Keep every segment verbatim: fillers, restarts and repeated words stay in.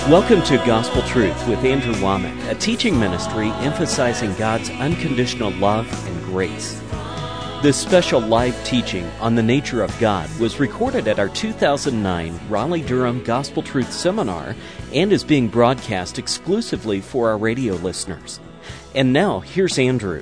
Welcome to Gospel Truth with Andrew Womack, a teaching ministry emphasizing God's unconditional love and grace. This special live teaching on the nature of God was recorded at our two thousand nine Raleigh-Durham Gospel Truth Seminar and is being broadcast exclusively for our radio listeners. And now, here's Andrew.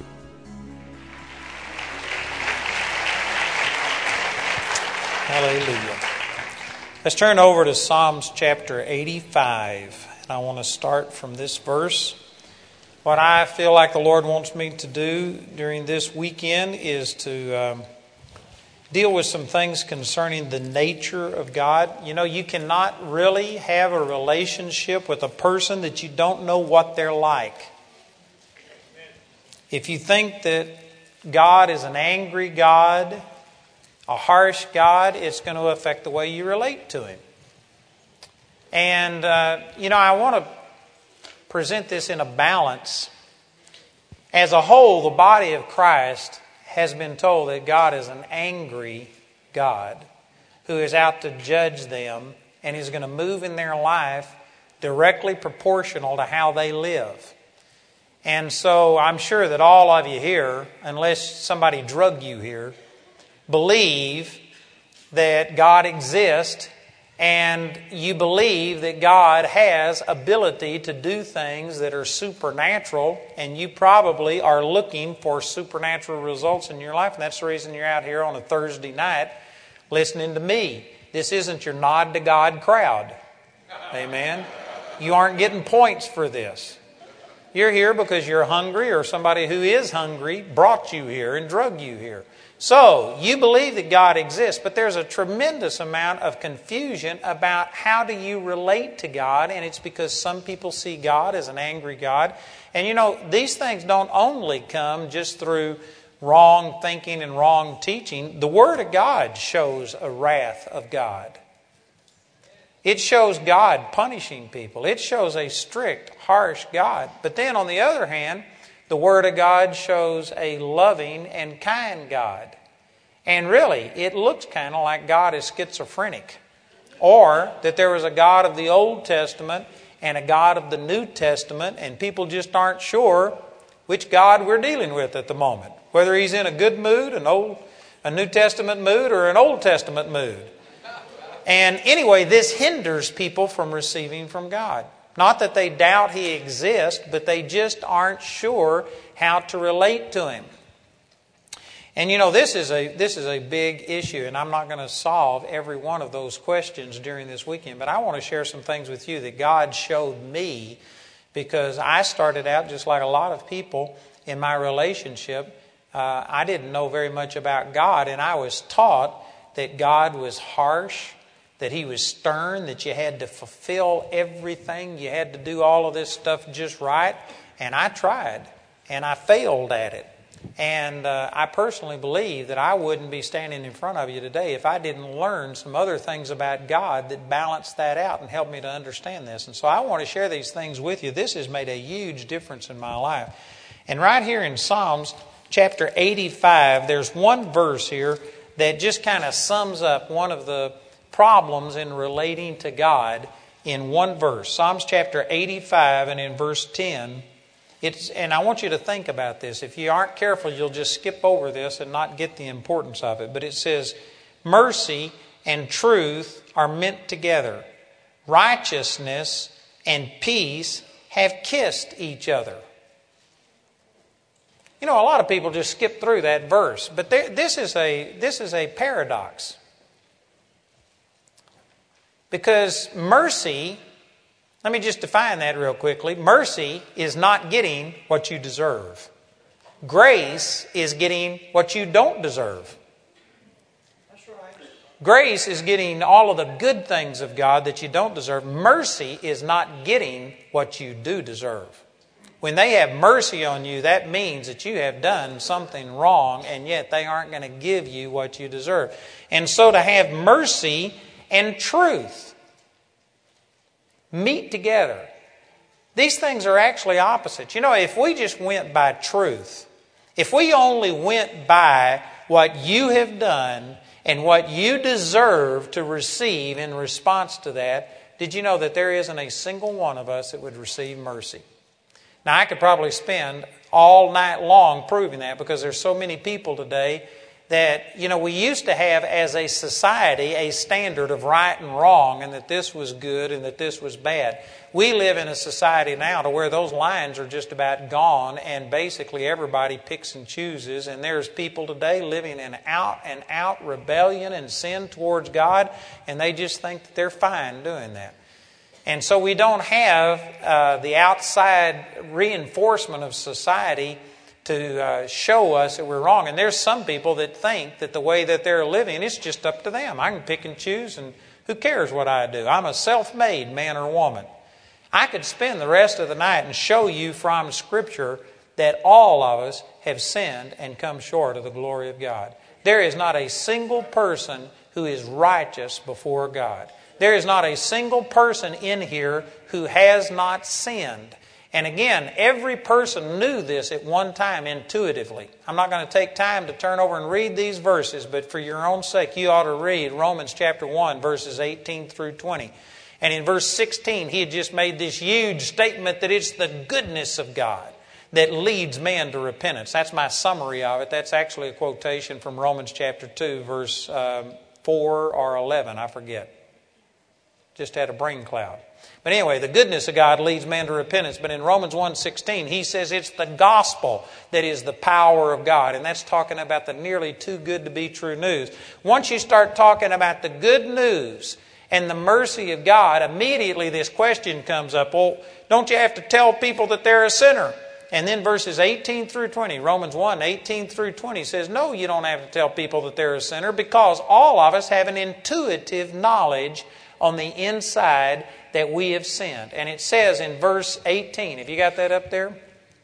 Hallelujah. Let's turn over to Psalms chapter eighty-five, and I want to start from this verse. What I feel like the Lord wants me to do during this weekend is to um, deal with some things concerning the nature of God. You know, you cannot really have a relationship with a person that you don't know what they're like. If you think that God is an angry God, a harsh God, it's going to affect the way you relate to Him. And, uh, you know, I want to present this in a balance. As a whole, the body of Christ has been told that God is an angry God who is out to judge them and is going to move in their life directly proportional to how they live. And so I'm sure that all of you here, unless somebody drug you here, believe that God exists, and you believe that God has ability to do things that are supernatural, and you probably are looking for supernatural results in your life, and that's the reason you're out here on a Thursday night listening to me. This isn't your nod to God crowd. Amen? You aren't getting points for this. You're here because you're hungry, or somebody who is hungry brought you here and drug you here. So, you believe that God exists, but there's a tremendous amount of confusion about how do you relate to God, and it's because some people see God as an angry God. And you know, these things don't only come just through wrong thinking and wrong teaching. The Word of God shows a wrath of God. It shows God punishing people. It shows a strict, harsh God. But then on the other hand, the Word of God shows a loving and kind God. And really, it looks kind of like God is schizophrenic. Or that there was a God of the Old Testament and a God of the New Testament, and people just aren't sure which God we're dealing with at the moment. Whether He's in a good mood, an old, a New Testament mood, or an Old Testament mood. And anyway, this hinders people from receiving from God. Not that they doubt He exists, but they just aren't sure how to relate to Him. And you know, this is a this is a big issue, and I'm not going to solve every one of those questions during this weekend, but I want to share some things with you that God showed me, because I started out just like a lot of people in my relationship. Uh, I didn't know very much about God, and I was taught that God was harsh, that He was stern, that you had to fulfill everything. You had to do all of this stuff just right. And I tried, and I failed at it. And uh, I personally believe that I wouldn't be standing in front of you today if I didn't learn some other things about God that balanced that out and helped me to understand this. And so I want to share these things with you. This has made a huge difference in my life. And right here in Psalms chapter eighty-five, there's one verse here that just kind of sums up one of the problems in relating to God in one verse. Psalms chapter eighty-five, and in verse ten. It's, and I want you to think about this. If you aren't careful, you'll just skip over this and not get the importance of it. But it says, mercy and truth are meant together. Righteousness and peace have kissed each other. You know, a lot of people just skip through that verse. But there, this is a this is a paradox. Because mercy, let me just define that real quickly. Mercy is not getting what you deserve. Grace is getting what you don't deserve. That's right. Grace is getting all of the good things of God that you don't deserve. Mercy is not getting what you do deserve. When they have mercy on you, that means that you have done something wrong, and yet they aren't going to give you what you deserve. And so to have mercy and truth meet together. These things are actually opposites. You know, if we just went by truth, if we only went by what you have done and what you deserve to receive in response to that, did you know that there isn't a single one of us that would receive mercy? Now, I could probably spend all night long proving that, because there's so many people today that, you know, we used to have as a society a standard of right and wrong, and that this was good and that this was bad. We live in a society now to where those lines are just about gone, and basically everybody picks and chooses, and there's people today living in out and out rebellion and sin towards God, and they just think that they're fine doing that. And so we don't have uh, the outside reinforcement of society to uh, show us that we're wrong. And there's some people that think that the way that they're living, it's just up to them. I can pick and choose, and who cares what I do? I'm a self-made man or woman. I could spend the rest of the night and show you from Scripture that all of us have sinned and come short of the glory of God. There is not a single person who is righteous before God. There is not a single person in here who has not sinned. And again, every person knew this at one time intuitively. I'm not going to take time to turn over and read these verses, but for your own sake, you ought to read Romans chapter one, verses eighteen through twenty. And in verse sixteen, he had just made this huge statement that it's the goodness of God that leads man to repentance. That's my summary of it. That's actually a quotation from Romans chapter two, verse um, four or eleven, I forget. Just had a brain cloud. But anyway, the goodness of God leads man to repentance. But in Romans one sixteen, he says it's the gospel that is the power of God. And that's talking about the nearly too good to be true news. Once you start talking about the good news and the mercy of God, immediately this question comes up. Well, don't you have to tell people that they're a sinner? And then verses eighteen through twenty, Romans one, eighteen through twenty says, no, you don't have to tell people that they're a sinner, because all of us have an intuitive knowledge on the inside that we have sinned. And it says in verse eighteen, have you got that up there?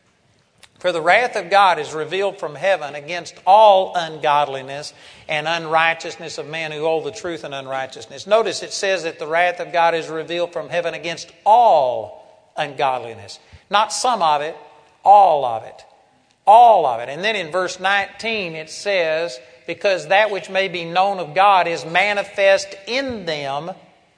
For the wrath of God is revealed from heaven against all ungodliness and unrighteousness of men who hold the truth in unrighteousness. Notice it says that the wrath of God is revealed from heaven against all ungodliness. Not some of it, all of it. All of it. And then in verse nineteen it says, because that which may be known of God is manifest in them,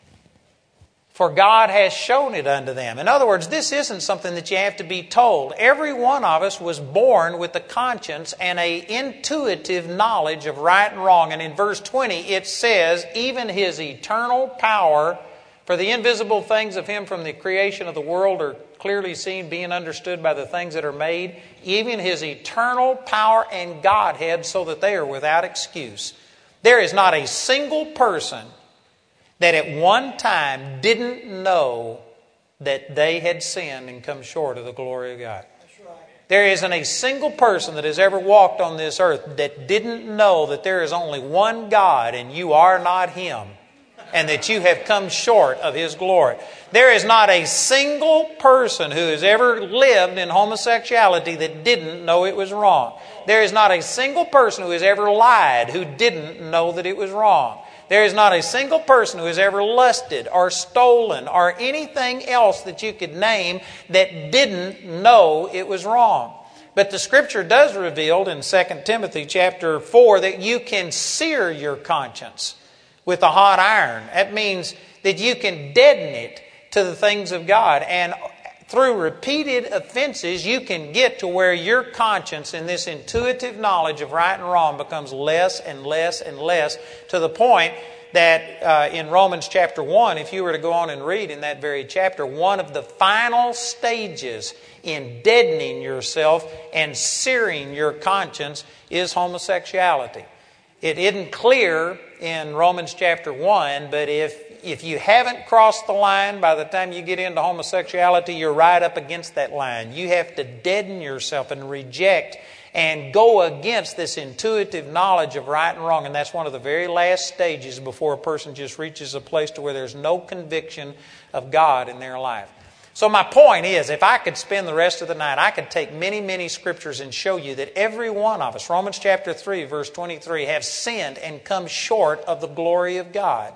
for God has shown it unto them. In other words, this isn't something that you have to be told. Every one of us was born with a conscience and an intuitive knowledge of right and wrong. And in verse twenty it says, even His eternal power, for the invisible things of Him from the creation of the world are clearly seen, being understood by the things that are made, even His eternal power and Godhead, so that they are without excuse. There is not a single person that at one time didn't know that they had sinned and come short of the glory of God. There isn't a single person that has ever walked on this earth that didn't know that there is only one God and you are not Him, and that you have come short of His glory. There is not a single person who has ever lived in homosexuality that didn't know it was wrong. There is not a single person who has ever lied who didn't know that it was wrong. There is not a single person who has ever lusted or stolen or anything else that you could name that didn't know it was wrong. But the Scripture does reveal in Second Timothy chapter four that you can sear your conscience with a hot iron. That means that you can deaden it to the things of God. And through repeated offenses, you can get to where your conscience and this intuitive knowledge of right and wrong becomes less and less and less, to the point that uh, in Romans chapter one, if you were to go on and read in that very chapter, one of the final stages in deadening yourself and searing your conscience is homosexuality. It isn't clear in Romans chapter one, but if If you haven't crossed the line by the time you get into homosexuality, you're right up against that line. You have to deaden yourself and reject and go against this intuitive knowledge of right and wrong. And that's one of the very last stages before a person just reaches a place to where there's no conviction of God in their life. So my point is, if I could spend the rest of the night, I could take many, many scriptures and show you that every one of us, Romans chapter three, verse twenty-three, have sinned and come short of the glory of God.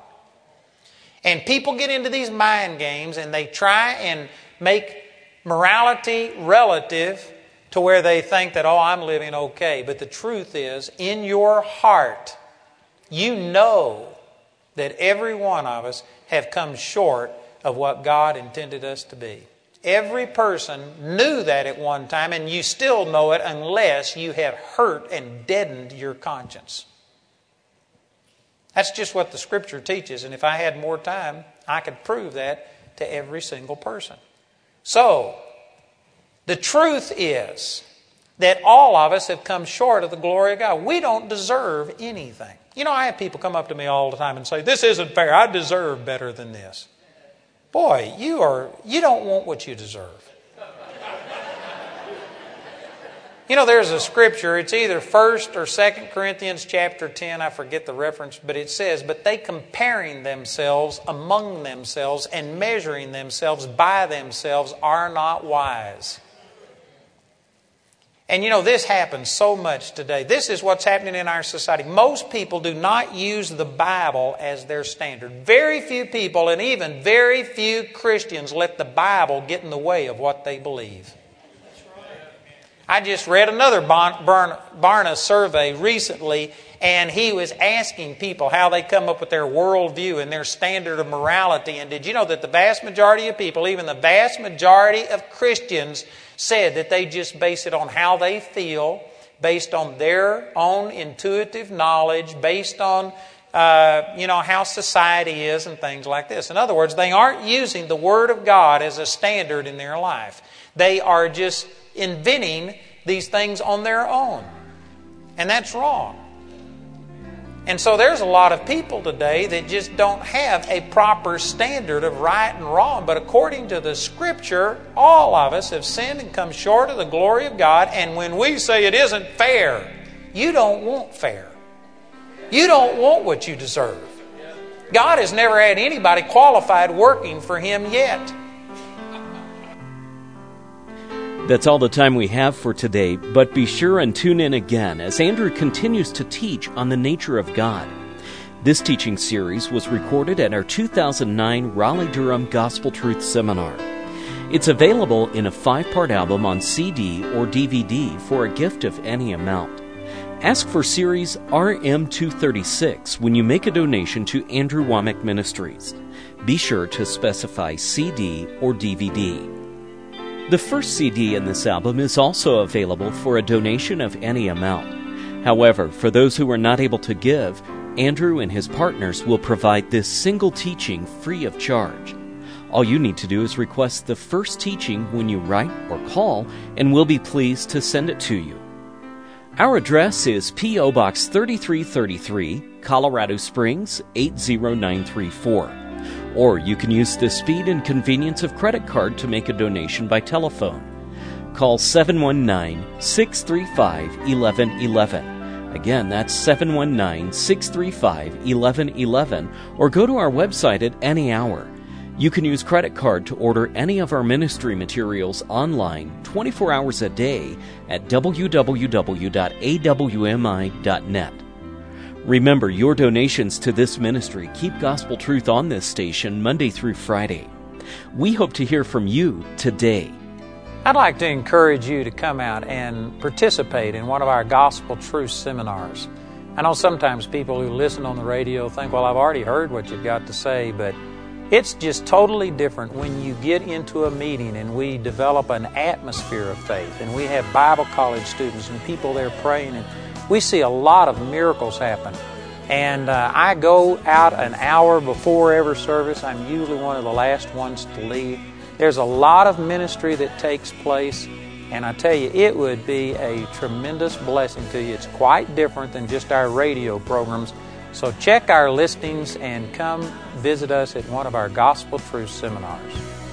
And people get into these mind games and they try and make morality relative to where they think that, oh, I'm living okay. But the truth is, in your heart, you know that every one of us have come short of what God intended us to be. Every person knew that at one time, and you still know it unless you have hurt and deadened your conscience. That's just what the Scripture teaches, and if I had more time, I could prove that to every single person. So, the truth is that all of us have come short of the glory of God. We don't deserve anything. You know, I have people come up to me all the time and say, "This isn't fair. I deserve better than this." Boy, you are you don't want what you deserve. You know, there's a scripture, it's either First or Second Corinthians chapter ten, I forget the reference, but it says, "But they comparing themselves among themselves and measuring themselves by themselves are not wise." And you know, this happens so much today. This is what's happening in our society. Most people do not use the Bible as their standard. Very few people, and even very few Christians, let the Bible get in the way of what they believe. I just read another Barna survey recently, and he was asking people how they come up with their worldview and their standard of morality. And did you know that the vast majority of people, even the vast majority of Christians, said that they just base it on how they feel, based on their own intuitive knowledge, based on uh, you know how society is and things like this. In other words, they aren't using the Word of God as a standard in their life. They are just inventing these things on their own. And that's wrong. And so there's a lot of people today that just don't have a proper standard of right and wrong. But according to the Scripture, all of us have sinned and come short of the glory of God. And when we say it isn't fair, you don't want fair. You don't want what you deserve. God has never had anybody qualified working for Him yet. That's all the time we have for today, but be sure and tune in again as Andrew continues to teach on the nature of God. This teaching series was recorded at our two thousand nine Raleigh-Durham Gospel Truth Seminar. It's available in a five-part album on C D or D V D for a gift of any amount. Ask for Series R M two thirty-six when you make a donation to Andrew Wommack Ministries. Be sure to specify C D or D V D. The first C D in this album is also available for a donation of any amount. However, for those who are not able to give, Andrew and his partners will provide this single teaching free of charge. All you need to do is request the first teaching when you write or call, and we'll be pleased to send it to you. Our address is P O Box thirty-three thirty-three, Colorado Springs eight zero nine three four. Or you can use the speed and convenience of credit card to make a donation by telephone. Call seven one nine, six three five, one one one one. Again, that's seven one nine, six three five, one one one one, or go to our website at any hour. You can use credit card to order any of our ministry materials online twenty-four hours a day at w w w dot a w m i dot net. Remember, your donations to this ministry keep gospel truth on this station Monday through Friday. We hope to hear from you today. I'd like to encourage you to come out and participate in one of our gospel truth seminars. I know sometimes people who listen on the radio think, well, I've already heard what you've got to say, but it's just totally different when you get into a meeting and we develop an atmosphere of faith, and we have Bible college students and people there praying, and we see a lot of miracles happen. And uh, I go out an hour before every service. I'm usually one of the last ones to leave. There's a lot of ministry that takes place, and I tell you, it would be a tremendous blessing to you. It's quite different than just our radio programs. So check our listings and come visit us at one of our Gospel Truth seminars.